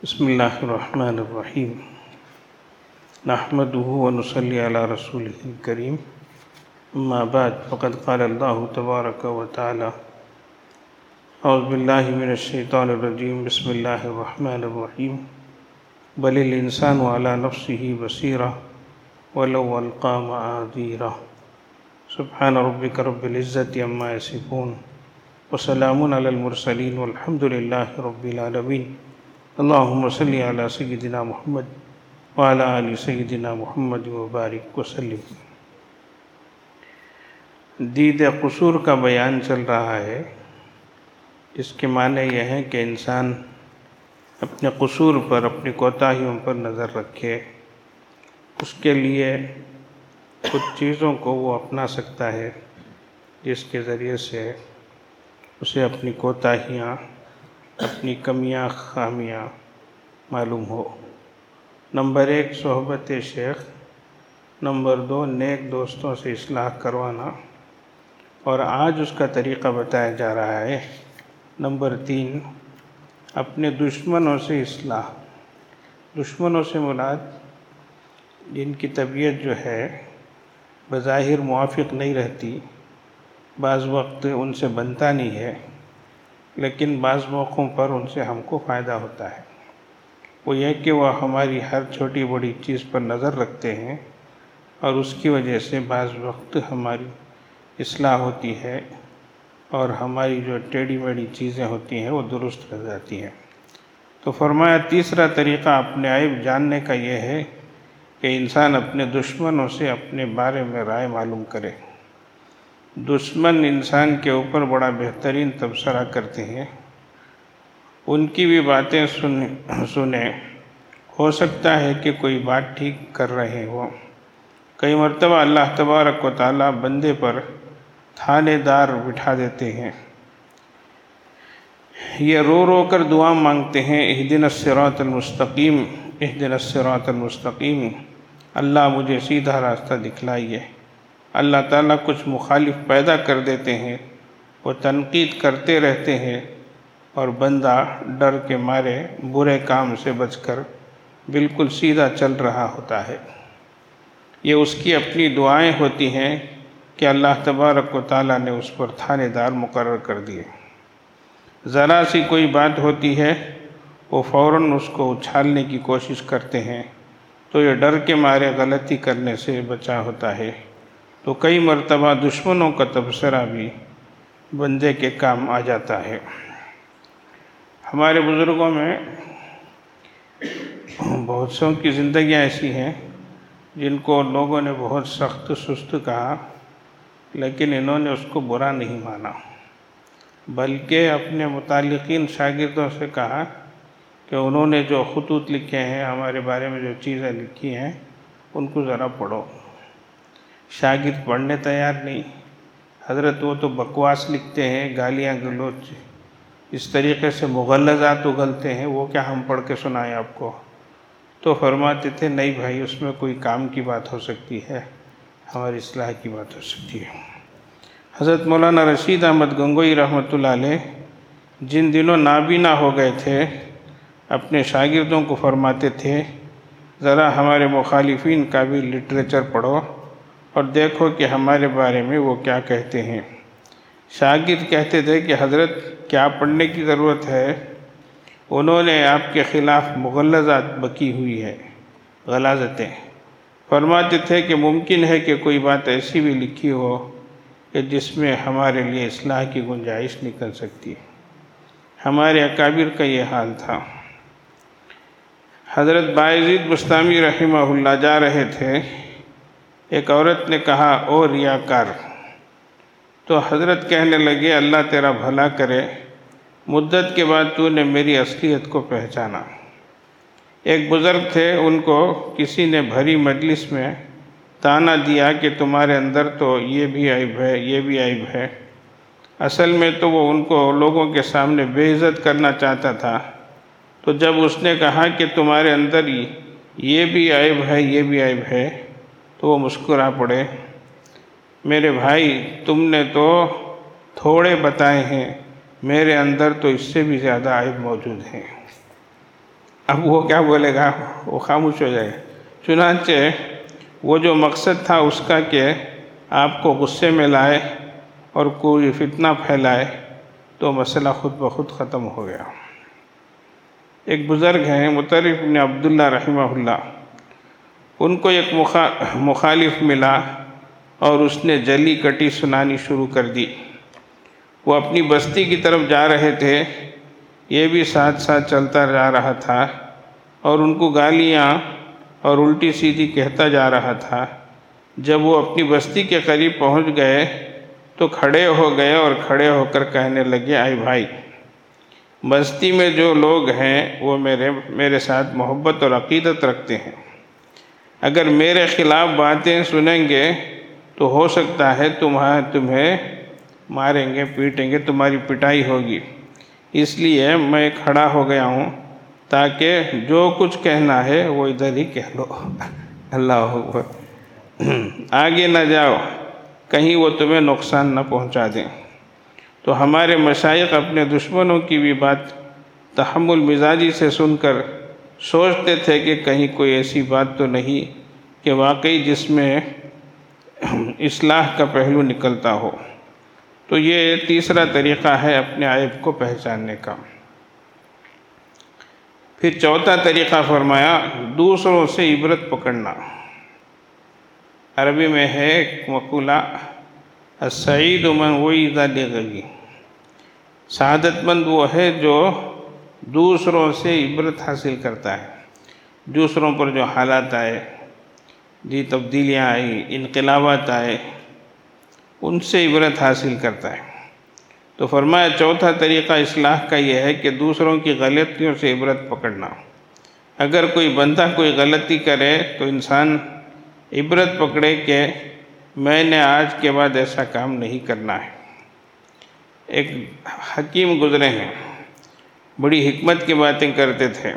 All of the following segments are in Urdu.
بسم اللہ الرحمن الرحیم نحمده ونصلی علی رسولہ الکریم اما بعد فقد قال اللہ تبارک و تعالی اعوذ باللہ من الشیطان الرجیم بسم اللہ الرحمن الرحیم بل الانسان علی نفسہ بصیرہ ولو القی معاذیرہ سبحان ربک رب العزۃ عما یصفون وسلام علی المرسلین والحمد للہ رب العالمین اللہم صلی علی سیدنا محمد وعلی آل سیدنا محمد وبارک وسلم۔ دید قصور کا بیان چل رہا ہے، اس کے معنی یہ ہے کہ انسان اپنے قصور پر، اپنی کوتاہیوں پر نظر رکھے، اس کے لیے کچھ چیزوں کو وہ اپنا سکتا ہے جس کے ذریعے سے اسے اپنی کوتاہیاں، اپنی کمیاں خامیاں معلوم ہو۔ نمبر 1 صحبت شیخ، نمبر 2 نیک دوستوں سے اصلاح کروانا، اور آج اس کا طریقہ بتایا جا رہا ہے۔ نمبر 3 اپنے دشمنوں سے اصلاح۔ دشمنوں سے مراد جن کی طبیعت جو ہے بظاہر موافق نہیں رہتی، بعض وقت ان سے بنتا نہیں ہے، لیکن بعض موقعوں پر ان سے ہم کو فائدہ ہوتا ہے۔ وہ یہ کہ وہ ہماری ہر چھوٹی بڑی چیز پر نظر رکھتے ہیں، اور اس کی وجہ سے بعض وقت ہماری اصلاح ہوتی ہے اور ہماری جو ٹیڑھی میڑھی چیزیں ہوتی ہیں وہ درست ہو جاتی ہیں۔ تو فرمایا تیسرا طریقہ اپنے عیب جاننے کا یہ ہے کہ انسان اپنے دشمنوں سے اپنے بارے میں رائے معلوم کرے۔ دشمن انسان کے اوپر بڑا بہترین تبصرہ کرتے ہیں، ان کی بھی باتیں سنیں، ہو سکتا ہے کہ کوئی بات ٹھیک کر رہے ہو۔ کئی مرتبہ اللہ تبارک و تعالیٰ بندے پر تھانے دار بٹھا دیتے ہیں، یہ رو رو کر دعا مانگتے ہیں، اہدنا الصراط المستقیم، اہدنا الصراط المستقیم، اللہ مجھے سیدھا راستہ دکھلائیے۔ اللہ تعالیٰ کچھ مخالف پیدا کر دیتے ہیں، وہ تنقید کرتے رہتے ہیں، اور بندہ ڈر کے مارے برے کام سے بچ کر بالکل سیدھا چل رہا ہوتا ہے۔ یہ اس کی اپنی دعائیں ہوتی ہیں کہ اللہ تبارک و تعالیٰ نے اس پر تھانے دار مقرر کر دیے۔ ذرا سی کوئی بات ہوتی ہے، وہ فوراً اس کو اچھالنے کی کوشش کرتے ہیں، تو یہ ڈر کے مارے غلطی کرنے سے بچا ہوتا ہے۔ تو کئی مرتبہ دشمنوں کا تبصرہ بھی بندے کے کام آ جاتا ہے۔ ہمارے بزرگوں میں بہت سوں کی زندگیاں ایسی ہیں جن کو لوگوں نے بہت سخت سست کہا، لیکن انہوں نے اس کو برا نہیں مانا، بلکہ اپنے متعلقین شاگردوں سے کہا کہ انہوں نے جو خطوط لکھے ہیں، ہمارے بارے میں جو چیزیں لکھی ہیں، ان کو ذرا پڑھو۔ شاگرد پڑھنے تیار نہیں، حضرت وہ تو بکواس لکھتے ہیں، گالیاں گلوچ اس طریقے سے مغلظات اگلتے ہیں، وہ کیا ہم پڑھ کے سنائیں آپ کو؟ تو فرماتے تھے نہیں بھائی، اس میں کوئی کام کی بات ہو سکتی ہے، ہماری اصلاح کی بات ہو سکتی ہے۔ حضرت مولانا رشید احمد گنگوئی رحمۃ اللہ علیہ جن دنوں نابینا ہو گئے تھے، اپنے شاگردوں کو فرماتے تھے ذرا ہمارے مخالفین کا بھی لٹریچر پڑھو اور دیکھو کہ ہمارے بارے میں وہ کیا کہتے ہیں۔ شاگرد کہتے تھے کہ حضرت کیا پڑھنے کی ضرورت ہے، انہوں نے آپ کے خلاف مغلظات بکی ہوئی ہے، غلاظتیں۔ فرماتے تھے کہ ممکن ہے کہ کوئی بات ایسی بھی لکھی ہو کہ جس میں ہمارے لیے اصلاح کی گنجائش نکل سکتی ہے۔ ہمارے اکابر کا یہ حال تھا۔ حضرت بایزید بستامی رحمہ اللہ جا رہے تھے، ایک عورت نے کہا او ریاکار، تو حضرت کہنے لگے اللہ تیرا بھلا کرے، مدت کے بعد تو نے میری اصلیت کو پہچانا۔ ایک بزرگ تھے، ان کو کسی نے بھری مجلس میں تانا دیا کہ تمہارے اندر تو یہ بھی عیب ہے، یہ بھی عیب ہے۔ اصل میں تو وہ ان کو لوگوں کے سامنے بے عزت کرنا چاہتا تھا۔ تو جب اس نے کہا کہ تمہارے اندر یہ بھی عیب ہے، یہ بھی عیب ہے، تو وہ مسکرا پڑے۔ میرے بھائی، تم نے تو تھوڑے بتائے ہیں، میرے اندر تو اس سے بھی زیادہ عیب موجود ہیں۔ اب وہ کیا بولے گا؟ وہ خاموش ہو جائے گا۔ چنانچہ وہ جو مقصد تھا اس کا کہ آپ کو غصے میں لائے اور کوئی فتنہ پھیلائے، تو مسئلہ خود بخود ختم ہو گیا۔ ایک بزرگ ہیں مطرف بن عبداللہ رحمہ اللہ، ان کو ایک مخالف ملا اور اس نے جلی کٹی سنانی شروع کر دی۔ وہ اپنی بستی کی طرف جا رہے تھے، یہ بھی ساتھ ساتھ چلتا جا رہا تھا اور ان کو گالیاں اور الٹی سیدھی کہتا جا رہا تھا۔ جب وہ اپنی بستی کے قریب پہنچ گئے تو کھڑے ہو گئے اور کھڑے ہو کر کہنے لگے، اے بھائی، بستی میں جو لوگ ہیں وہ میرے ساتھ محبت اور عقیدت رکھتے ہیں، اگر میرے خلاف باتیں سنیں گے تو ہو سکتا ہے تمہیں ماریں گے، پیٹیں گے، تمہاری پٹائی ہوگی، اس لیے میں کھڑا ہو گیا ہوں تاکہ جو کچھ کہنا ہے وہ ادھر ہی کہہ لو۔ اللہ اکبر۔ آگے نہ جاؤ، کہیں وہ تمہیں نقصان نہ پہنچا دیں۔ تو ہمارے مشائخ اپنے دشمنوں کی بھی بات تحمل مزاجی سے سن کر سوچتے تھے کہ کہیں کوئی ایسی بات تو نہیں کہ واقعی جس میں اصلاح کا پہلو نکلتا ہو۔ تو یہ تیسرا طریقہ ہے اپنے عیب کو پہچاننے کا۔ پھر چوتھا طریقہ فرمایا، دوسروں سے عبرت پکڑنا۔ عربی میں ہے ایک مقولہ، السعید من وعظ لغیرہ، سعادت مند وہ ہے جو دوسروں سے عبرت حاصل کرتا ہے۔ دوسروں پر جو حالات آئے، جی تبدیلیاں آئی، انقلابات آئے، ان سے عبرت حاصل کرتا ہے۔ تو فرمایا چوتھا طریقہ اصلاح کا یہ ہے کہ دوسروں کی غلطیوں سے عبرت پکڑنا۔ اگر کوئی بندہ کوئی غلطی کرے تو انسان عبرت پکڑے کہ میں نے آج کے بعد ایسا کام نہیں کرنا ہے۔ ایک حکیم گزرے ہیں، بڑی حکمت کی باتیں کرتے تھے۔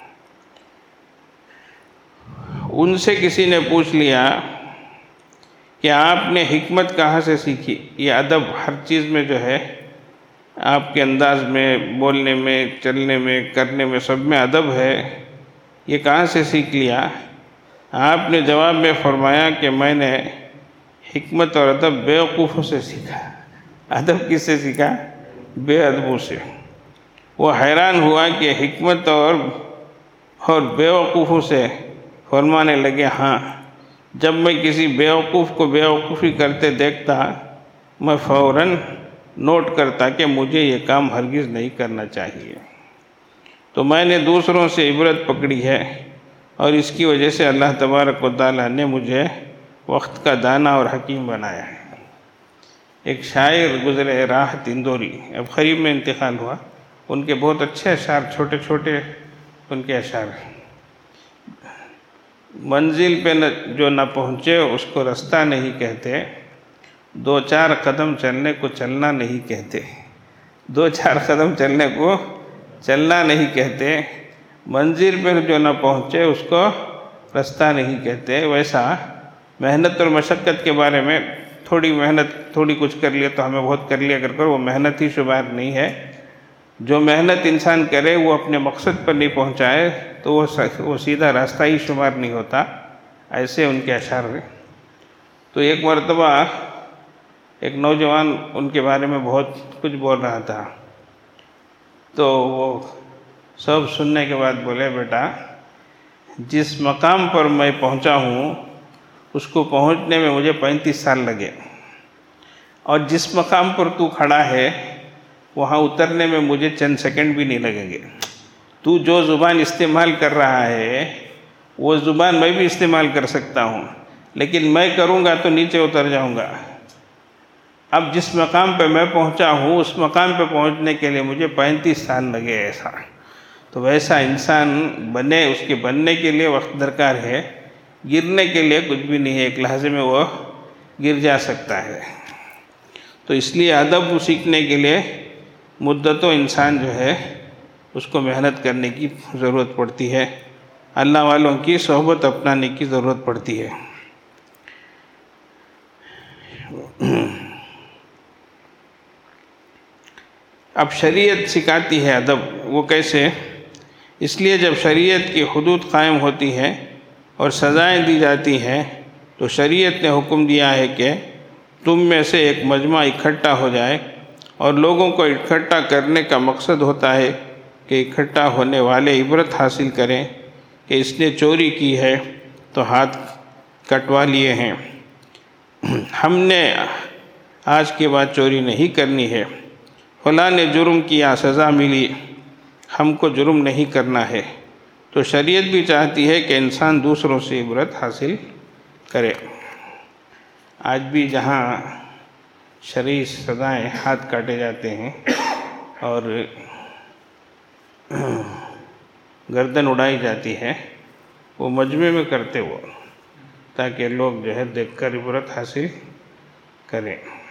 ان سے کسی نے پوچھ لیا کہ آپ نے حکمت کہاں سے سیکھی؟ یہ ادب ہر چیز میں جو ہے، آپ کے انداز میں، بولنے میں، چلنے میں، کرنے میں، سب میں ادب ہے، یہ کہاں سے سیکھ لیا؟ آپ نے جواب میں فرمایا کہ میں نے حکمت اور ادب بیوقوفوں سے سیکھا۔ ادب کس سے سیکھا؟ بے ادبوں سے۔ وہ حیران ہوا کہ حکمت اور بیوقوفوں سے، فرمانے لگے ہاں، جب میں کسی بیوقوف کو بیوقوفی کرتے دیکھتا میں فوراً نوٹ کرتا کہ مجھے یہ کام ہرگز نہیں کرنا چاہیے۔ تو میں نے دوسروں سے عبرت پکڑی ہے اور اس کی وجہ سے اللہ تبارک و تعالیٰ نے مجھے وقت کا دانا اور حکیم بنایا ہے۔ ایک شاعر گزرے راحت اندوری، اب قریب میں انتقال ہوا، ان کے بہت اچھے اشعار، چھوٹے چھوٹے ان کے اشعار ہیں۔ منزل پہ جو نہ پہنچے اس کو رستہ نہیں کہتے، دو چار قدم چلنے کو چلنا نہیں کہتے۔ دو چار قدم چلنے کو چلنا نہیں کہتے، منزل پہ جو نہ پہنچے اس کو رستہ نہیں کہتے۔ ویسا محنت اور مشقت کے بارے میں، تھوڑی محنت، تھوڑی کچھ کر لیا تو ہمیں بہت کر لیا کر وہ محنت ہی شمار نہیں ہے۔ جو محنت انسان کرے وہ اپنے مقصد پر نہیں پہنچائے تو وہ سیدھا راستہ ہی شمار نہیں ہوتا۔ ایسے ان کے اشعار ہیں۔ تو ایک مرتبہ ایک نوجوان ان کے بارے میں بہت کچھ بول رہا تھا، تو وہ سب سننے کے بعد بولے، بیٹا جس مقام پر میں پہنچا ہوں اس کو پہنچنے میں مجھے 35 سال لگے، اور جس مقام پر تو کھڑا ہے وہاں اترنے میں مجھے چند سیکنڈ بھی نہیں لگیں گے۔ تو جو زبان استعمال کر رہا ہے وہ زبان میں بھی استعمال کر سکتا ہوں، لیکن میں کروں گا تو نیچے اتر جاؤں گا۔ اب جس مقام پہ میں پہنچا ہوں اس مقام پہ پہنچنے کے لیے مجھے 35 سال لگے ایسا۔ تو ویسا انسان بنے، اس کے بننے کے لیے وقت درکار ہے، گرنے کے لیے کچھ بھی نہیں ہے، ایک لحظے میں وہ گر جا سکتا ہے۔ تو اس لیے ادب سیکھنے کے لیے مدتوں انسان جو ہے اس کو محنت کرنے کی ضرورت پڑتی ہے، اللہ والوں کی صحبت اپنانے کی ضرورت پڑتی ہے۔ اب شریعت سکھاتی ہے ادب، وہ کیسے اس لیے جب شریعت کی حدود قائم ہوتی ہیں اور سزائیں دی جاتی ہیں تو شریعت نے حکم دیا ہے کہ تم میں سے ایک مجمع اکٹھا ہو جائے، اور لوگوں کو اکٹھا کرنے کا مقصد ہوتا ہے کہ اکٹھا ہونے والے عبرت حاصل کریں کہ اس نے چوری کی ہے تو ہاتھ کٹوا لیے ہیں، ہم نے آج کے بعد چوری نہیں کرنی ہے، فلاں نے جرم کیا سزا ملی، ہم کو جرم نہیں کرنا ہے۔ تو شریعت بھی چاہتی ہے کہ انسان دوسروں سے عبرت حاصل کرے۔ آج بھی جہاں شرعی سزائیں ہاتھ کاٹے جاتے ہیں اور گردن اڑائی جاتی ہے، وہ مجمع میں کرتے وہ، تاکہ لوگ جو ہے دیکھ کر عبرت حاصل کریں۔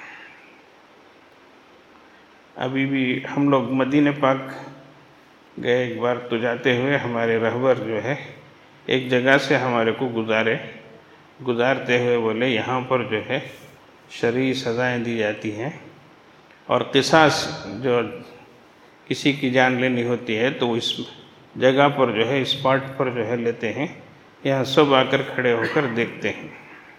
ابھی بھی ہم لوگ مدینہ پاک گئے ایک بار، تو جاتے ہوئے ہمارے رہبر جو ہے ایک جگہ سے ہمارے کو گزارتے ہوئے بولے یہاں پر جو ہے شرعی سزائیں دی جاتی ہیں، اور قصاص جو کسی کی جان لینی ہوتی ہے تو اس جگہ پر جو ہے اسپاٹ پر جو ہے لیتے ہیں، یہاں سب آ کر کھڑے ہو کر دیکھتے ہیں۔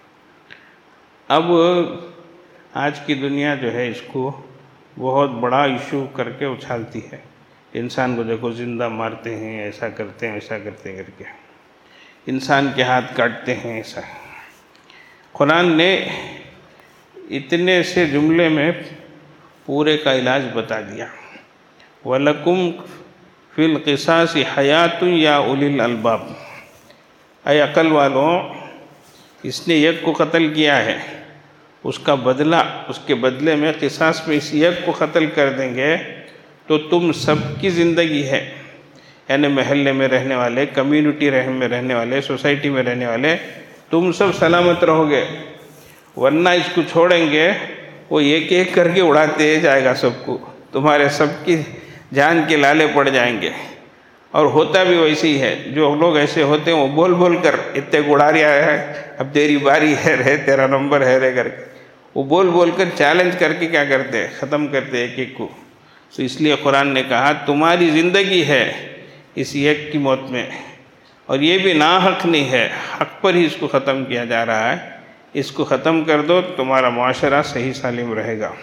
اب آج کی دنیا جو ہے اس کو بہت بڑا ایشو کر کے اچھالتی ہے، انسان کو دیکھو زندہ مارتے ہیں، ایسا کرتے ہیں ایسا کرتے ہیں کر کے، انسان کے ہاتھ کاٹتے ہیں، ایسا۔ قرآن نے اتنے سے جملے میں پورے کا علاج بتا دیا۔ وَلَكُمْ فِي الْقِصَاصِ حَيَاتٌ يَا أُولِي الْأَلْبَابِ، اے عقل والوں، اس نے یک کو قتل کیا ہے، اس کا بدلہ، اس کے بدلے میں قصاص میں اس یک کو قتل کر دیں گے تو تم سب کی زندگی ہے، یعنی محلے میں رہنے والے، کمیونٹی میں رہنے والے، سوسائٹی میں رہنے والے، تم سب سلامت رہو گے، ورنہ اس کو چھوڑیں گے وہ ایک ایک کر کے اڑاتے جائے گا سب کو، تمہارے سب کی جان کے لالے پڑ جائیں گے۔ اور ہوتا بھی ویسے ہی ہے، جو لوگ ایسے ہوتے ہیں وہ بول بول کر اتنے کو اڑا رہا ہے، اب تیری باری ہے رے، تیرا نمبر ہے رے کر کے، وہ بول بول کر چیلنج کر کے کیا کرتے ہیں، ختم کرتے ایک ایک کو۔ تو اس لیے قرآن نے کہا تمہاری زندگی ہے اس ایک کی موت میں، اور یہ بھی ناحق نہیں ہے، حق پر ہی اس کو ختم کیا جا رہا ہے، اس کو ختم کر دو تمہارا معاشرہ صحیح سالم رہے گا۔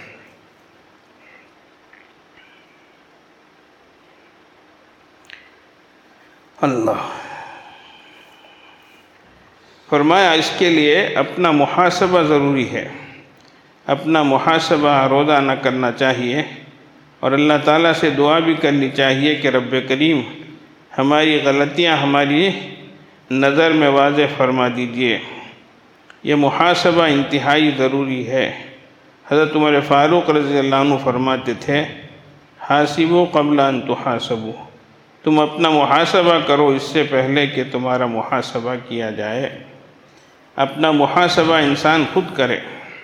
اللہ فرمایا اس کے لیے اپنا محاسبہ ضروری ہے، اپنا محاسبہ روزانہ کرنا چاہیے، اور اللہ تعالیٰ سے دعا بھی کرنی چاہیے کہ رب کریم ہماری غلطیاں ہماری نظر میں واضح فرما دیجئے۔ یہ محاسبہ انتہائی ضروری ہے۔ حضرت عمر فاروق رضی اللہ عنہ فرماتے تھے حاسبوا قبل ان تحاسبوا، تم اپنا محاسبہ کرو اس سے پہلے کہ تمہارا محاسبہ کیا جائے۔ اپنا محاسبہ انسان خود کرے۔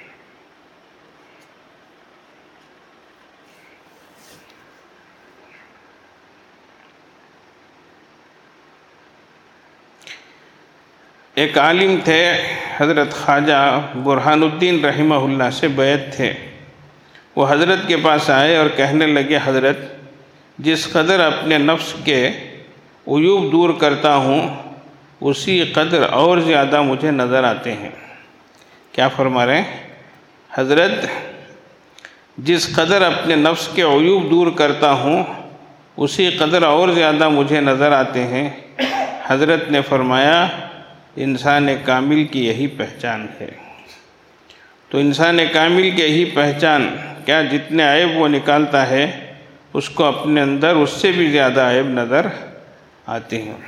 ایک عالم تھے حضرت خواجہ برہان الدین رحمہ اللہ سے بیعت تھے، وہ حضرت کے پاس آئے اور کہنے لگے حضرت جس قدر اپنے نفس کے عیوب دور کرتا ہوں اسی قدر اور زیادہ مجھے نظر آتے ہیں۔ کیا فرما رہے ہیں حضرت؟ جس قدر اپنے نفس کے عیوب دور کرتا ہوں اسی قدر اور زیادہ مجھے نظر آتے ہیں۔ حضرت نے فرمایا انسان کامل کی یہی پہچان ہے۔ تو انسان کامل کی یہی پہچان کیا جتنے عیب وہ نکالتا ہے اس کو اپنے اندر اس سے بھی زیادہ عیب نظر آتے ہیں۔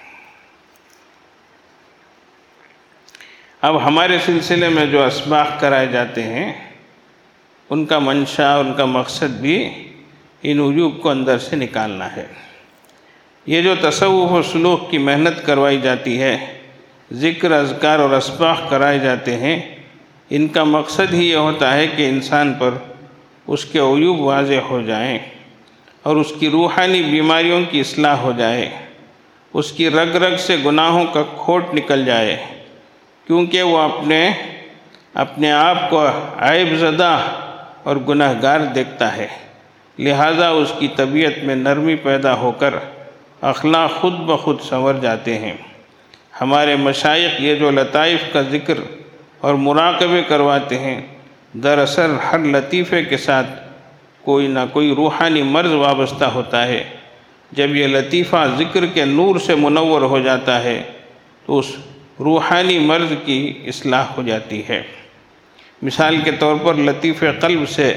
اب ہمارے سلسلے میں جو اسباق کرائے جاتے ہیں ان کا منشا، ان کا مقصد بھی ان عیوب کو اندر سے نکالنا ہے۔ یہ جو تصوف و سلوک کی محنت کروائی جاتی ہے، ذکر، اذکار اور اسباق کرائے جاتے ہیں، ان کا مقصد ہی یہ ہوتا ہے کہ انسان پر اس کے عیوب واضح ہو جائیں اور اس کی روحانی بیماریوں کی اصلاح ہو جائے، اس کی رگ رگ سے گناہوں کا کھوٹ نکل جائے، کیونکہ وہ اپنے آپ کو عیب زدہ اور گناہگار دیکھتا ہے، لہٰذا اس کی طبیعت میں نرمی پیدا ہو کر اخلاق خود بخود سنور جاتے ہیں۔ ہمارے مشائخ یہ جو لطائف کا ذکر اور مراقبے کرواتے ہیں، دراصل ہر لطیفے کے ساتھ کوئی نہ کوئی روحانی مرض وابستہ ہوتا ہے۔ جب یہ لطیفہ ذکر کے نور سے منور ہو جاتا ہے تو اس روحانی مرض کی اصلاح ہو جاتی ہے۔ مثال کے طور پر لطیف قلب سے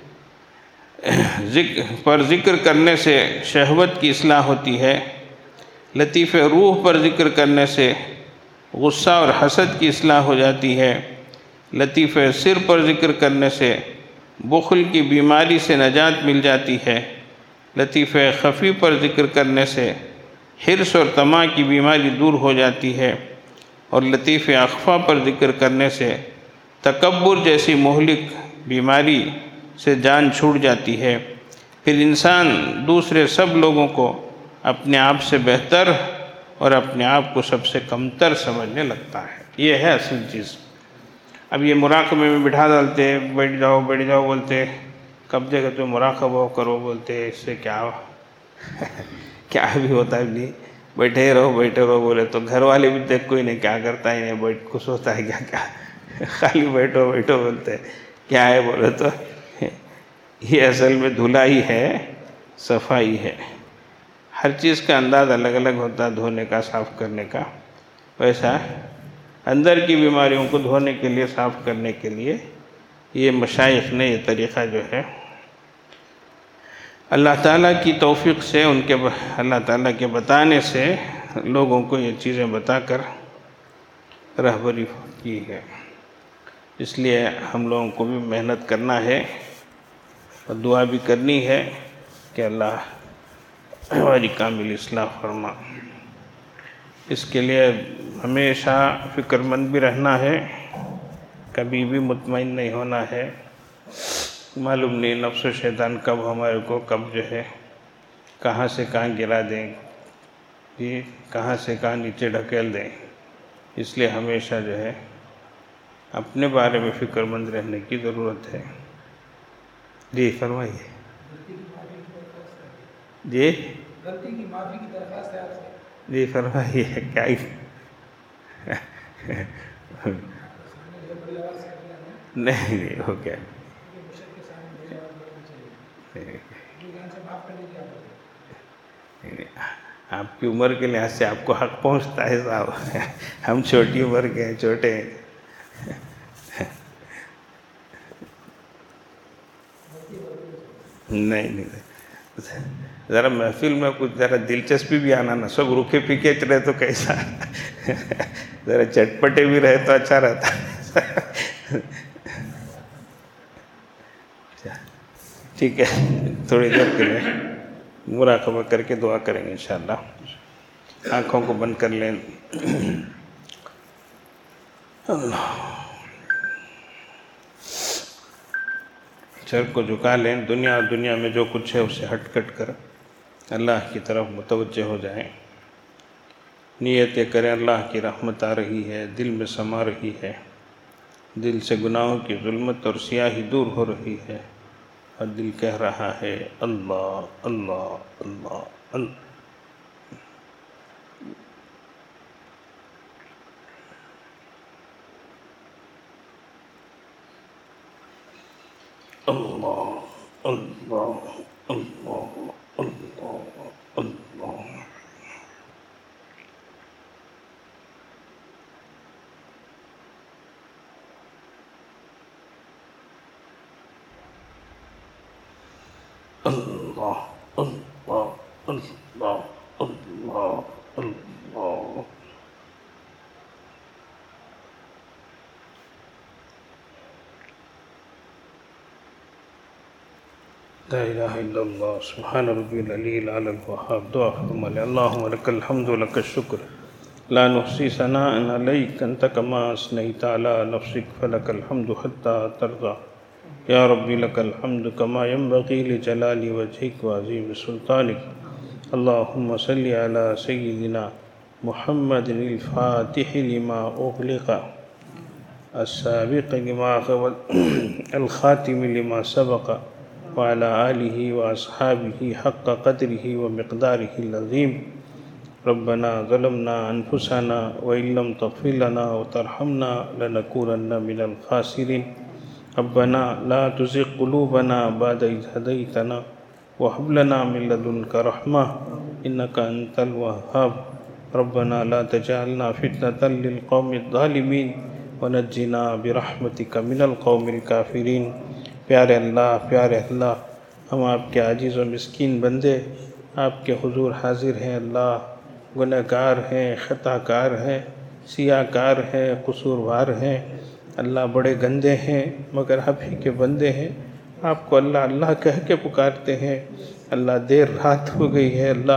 ذکر کرنے سے شہوت کی اصلاح ہوتی ہے، لطیف روح پر ذکر کرنے سے غصہ اور حسد کی اصلاح ہو جاتی ہے، لطیف سر پر ذکر کرنے سے بخل کی بیماری سے نجات مل جاتی ہے، لطیف خفی پر ذکر کرنے سے حرص اور طمع کی بیماری دور ہو جاتی ہے، اور لطیف اخفا پر ذکر کرنے سے تکبر جیسی مہلک بیماری سے جان چھوٹ جاتی ہے۔ پھر انسان دوسرے سب لوگوں کو اپنے آپ سے بہتر اور اپنے آپ کو سب سے کمتر سمجھنے لگتا ہے۔ یہ ہے اصل چیز۔ اب یہ مراقبے میں بٹھا ڈالتے، بیٹھ جاؤ بولتے، کب جگہ تو مراقبہ کرو بولتے، اس سے کیا کیا بھی ہوتا ہے نہیں، بیٹھے رہو بولے تو گھر والے بھی دیکھ کوئی نہیں کیا کرتا ہے، نہیں بیٹھ خوش ہوتا ہے کیا خالی بیٹھو بولتے کیا ہے بولے تو یہ اصل میں دھلائی ہے، صفائی ہے۔ ہر چیز کا انداز الگ الگ ہوتا ہے دھونے کا، صاف کرنے کا۔ ویسا اندر کی بیماریوں کو دھونے کے لیے، صاف کرنے کے لیے یہ مشائخ نے یہ طریقہ جو ہے اللہ تعالیٰ کی توفیق سے، اللہ تعالیٰ کے بتانے سے لوگوں کو یہ چیزیں بتا کر رہبری کی ہے۔ اس لیے ہم لوگوں کو بھی محنت کرنا ہے اور دعا بھی کرنی ہے کہ اللہ ہماری کامل اصلاح فرما۔ اس کے لیے ہمیشہ فکر مند بھی رہنا ہے، کبھی بھی مطمئن نہیں ہونا ہے۔ معلوم نہیں نفس و شیطان کب ہمارے کو جو ہے کہاں سے کہاں گرا دیں، کہاں سے کہاں نیچے ڈھکیل دیں۔ اس لیے ہمیشہ جو ہے اپنے بارے میں فکر مند رہنے کی ضرورت ہے۔ جی فرمائیے۔ جی غلطی کی معافی کی درخواست ہے آپ سے۔ جی فرمائیے کیا نہیں ہو گیا۔ آپ کی عمر کے لحاظ سے آپ کو حق پہنچتا ہے صاحب، ہم چھوٹی عمر کے ہیں، چھوٹے ہیں۔ نہیں ذرا محفل میں کچھ ذرا دلچسپی بھی آنا نا، سب روکھے پھیکے رہے تو کیسا، ذرا چٹپٹے بھی رہے تو اچھا رہتا۔ ٹھیک ہے، تھوڑی دیر کے لیے مراقبہ کر کے دعا کریں گے انشاءاللہ۔ آنکھوں کو بند کر لیں۔ اللہ، سر کو جھکا لیں، دنیا اور دنیا میں جو کچھ ہے اسے ہٹ کٹ کر اللہ کی طرف متوجہ ہو جائیں۔ نیتیں کریں اللہ کی رحمت آ رہی ہے، دل میں سما رہی ہے، دل سے گناہوں کی ظلمت اور سیاہی دور ہو رہی ہے، اور دل کہہ رہا ہے اللہ اللہ اللہ اللہ۔ اللہ اللہ اللہ اللہ اللہ۔ اللہ اللہ اللہ اللہ اللہ۔ لا الہ الا اللہ سبحان ربی العلی الاعلی الوہاب۔ دعا فرما لیں۔ اللہم لک الحمد ولک الشکر لا نحصی ثناء علیک انت کما اثنیت علی نفسک فلک الحمد حتی ترضی۔ یا ربی لک الحمد کما ینبغی لجلال وجہک وعظیم سلطانک۔ اللہم صلی علی سیدنا محمد الفاتح لما اغلق السابق لما الخاتم لما سبق وعلى آله وأصحابه حق قدره ومقداره العظيم. ربنا ظلمنا أنفسنا وإن لم تغفر لنا وترحمنا لنكونن من الخاسرين. ربنا لا تزغ قلوبنا بعد إذ هديتنا وهب لنا من لدنك رحمة إنك أنت الوهاب. ربنا لا تجعلنا فتنة للقوم الظالمين ونجنا برحمتك من القوم الكافرين. پیارے اللہ، ہم آپ کے عاجز و مسکین بندے آپ کے حضور حاضر ہیں اللہ. گنہگار ہیں، خطا کار ہیں، سیاہ کار ہیں، قصوروار ہیں اللہ. بڑے گندے ہیں مگر آپ ہی کے بندے ہیں. آپ کو اللہ اللہ کہہ کے پکارتے ہیں اللہ. دیر رات ہو گئی ہے اللہ.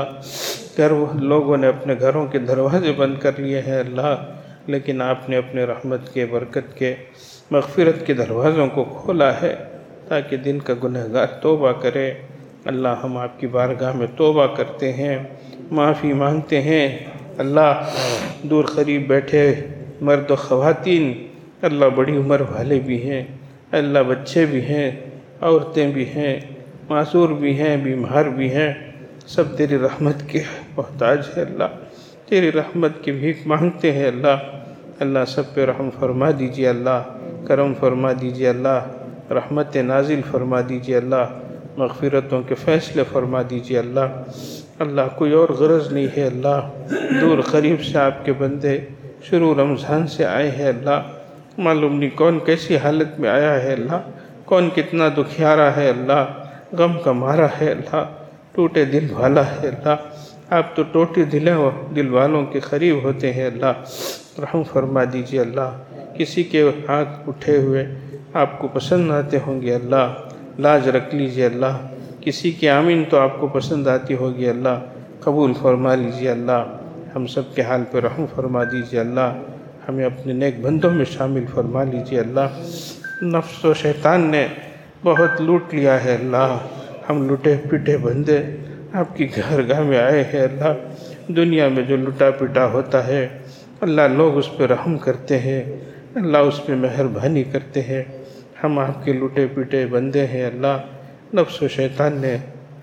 لوگوں نے اپنے گھروں کے دروازے بند کر لیے ہیں اللہ، لیکن آپ نے اپنے رحمت کے، برکت کے، مغفرت کے دروازوں کو کھولا ہے تاکہ دن کا گنہگار توبہ کرے. اللہ ہم آپ کی بارگاہ میں توبہ کرتے ہیں، معافی مانگتے ہیں اللہ. دور قریب بیٹھے مرد و خواتین اللہ، بڑی عمر والے بھی ہیں اللہ، بچے بھی ہیں، عورتیں بھی ہیں، معذور بھی ہیں، بیمار بھی ہیں، سب تیری رحمت کے محتاج ہے اللہ. تیری رحمت کی بھیک مانگتے ہیں اللہ. اللہ سب پہ رحم فرما دیجیے اللہ، کرم فرما دیجیے اللہ، رحمت نازل فرما دیجیے اللہ، مغفرتوں کے فیصلے فرما دیجیے اللہ. اللہ کوئی اور غرض نہیں ہے اللہ. دور قریب سے آپ کے بندے شروع رمضان سے آئے ہیں اللہ. معلوم نہیں کون کیسی حالت میں آیا ہے اللہ، کون کتنا دکھیارا ہے اللہ، غم کا مارا ہے اللہ، ٹوٹے دل والا ہے اللہ. آپ تو ٹوٹے دل والوں کے قریب ہوتے ہیں اللہ. رحم فرما دیجیے اللہ. کسی کے ہاتھ اٹھے ہوئے آپ کو پسند آتے ہوں گے اللہ، لاج رکھ لیجیے اللہ. کسی کی آمین تو آپ کو پسند آتی ہوگی اللہ، قبول فرما لیجیے اللہ. ہم سب کے حال پہ رحم فرما دیجیے اللہ. ہمیں اپنے نیک بندوں میں شامل فرما لیجیے اللہ. نفس و شیطان نے بہت لوٹ لیا ہے اللہ. ہم لٹے پٹے بندے آپ کی گھرگاہ میں آئے ہیں اللہ. دنیا میں جو لٹا پٹا ہوتا ہے اللہ، لوگ اس پہ رحم کرتے ہیں اللہ، اس پہ مہربانی کرتے ہیں. ہم آپ کے لٹے پٹے بندے ہیں اللہ. نفس و شیطان نے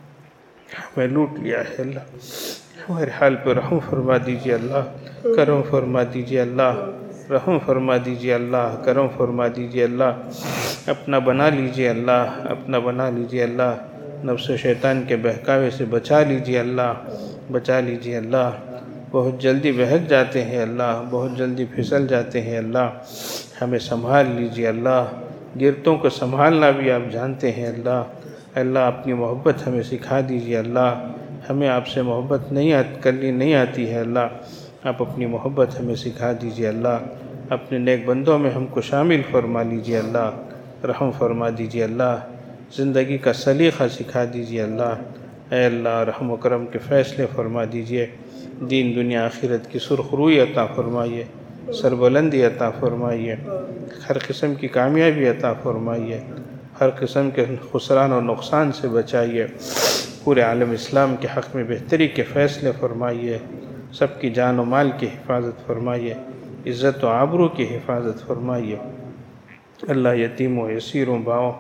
ہمیں لوٹ لیا ہے اللہ. ہمارے حال پہ رحم فرما دیجیے اللہ، کرم فرما دیجیے اللہ، رحم فرما دیجیے اللہ، کرم فرما دیجیے اللہ. اپنا بنا لیجیے اللہ، اپنا بنا لیجیے اللہ. نفس و شیطان کے بہکاوے سے بچا لیجیے اللہ، بچا لیجیے اللہ. بہت جلدی بہک جاتے ہیں اللہ، بہت جلدی پھسل جاتے ہیں اللہ. ہمیں سنبھال لیجیے اللہ. گرتوں کو سنبھالنا بھی آپ جانتے ہیں اللہ. اللہ اپنی محبت ہمیں سکھا دیجیے اللہ. ہمیں آپ سے محبت کرنی نہیں آتی ہے اللہ. آپ اپنی محبت ہمیں سکھا دیجیے اللہ. اپنے نیک بندوں میں ہم کو شامل فرما لیجیے اللہ. رحم فرما دیجیے اللہ. زندگی کا سلیقہ سکھا دیجیے اللہ. اے اللہ رحم و کرم کے فیصلے فرما دیجیے. دین دنیا آخرت کی سرخروئی عطا فرمائیے، سربلندی عطا فرمائیے، ہر قسم کی کامیابی عطا فرمائیے، ہر قسم کے خسران و نقصان سے بچائیے. پورے عالم اسلام کے حق میں بہتری کے فیصلے فرمائیے. سب کی جان و مال کی حفاظت فرمائیے، عزت و آبرو کی حفاظت فرمائیے. اللہ یتیموں، اسیروں،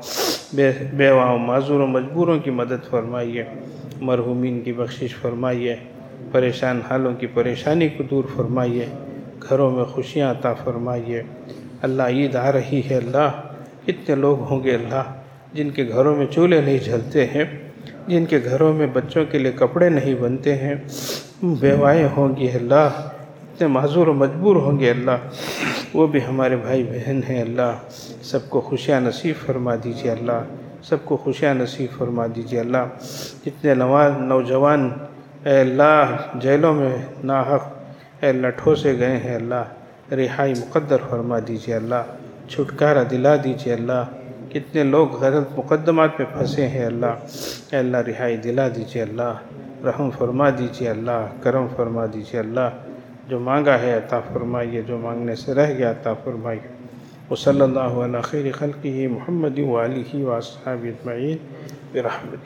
بیواؤں، معذوروں، مجبوروں کی مدد فرمائیے. مرحومین کی بخشش فرمائیے. پریشان حالوں کی پریشانی کو دور فرمائیے. گھروں میں خوشیاں عطا فرمائیے. اللہ عید آ رہی ہے اللہ. کتنے لوگ ہوں گے اللہ جن کے گھروں میں چولہے نہیں جلتے ہیں، جن کے گھروں میں بچوں کے لیے کپڑے نہیں بنتے ہیں. بیوائیں ہوں گی اللہ، اتنے معذور و مجبور ہوں گے اللہ. وہ بھی ہمارے بھائی بہن ہیں اللہ. سب کو خوشیاں نصیب فرما دیجیے اللہ. سب کو خوشیاں نصیب فرما دیجیے اللہ. جتنے نوجوان اے اللہ جیلوں میں ناحق اے اللہ ٹھوسے گئے ہیں اللہ، رہائی مقدر فرما دیجیے اللہ. چھٹکارا دلا دیجیے اللہ. کتنے لوگ غلط مقدمات میں پھنسے ہیں اللہ. اے اللہ رہائی دلا دیجیے اللہ. رحم فرما دیجیے اللہ، کرم فرما دیجیے اللہ. جو مانگا ہے عطا فرمائیے، جو مانگنے سے رہ گیا عطا فرمائیے. وصلی اللہ علی خیر خلقہ محمد وآلہ واصحابہ اجمعین برحمتہ.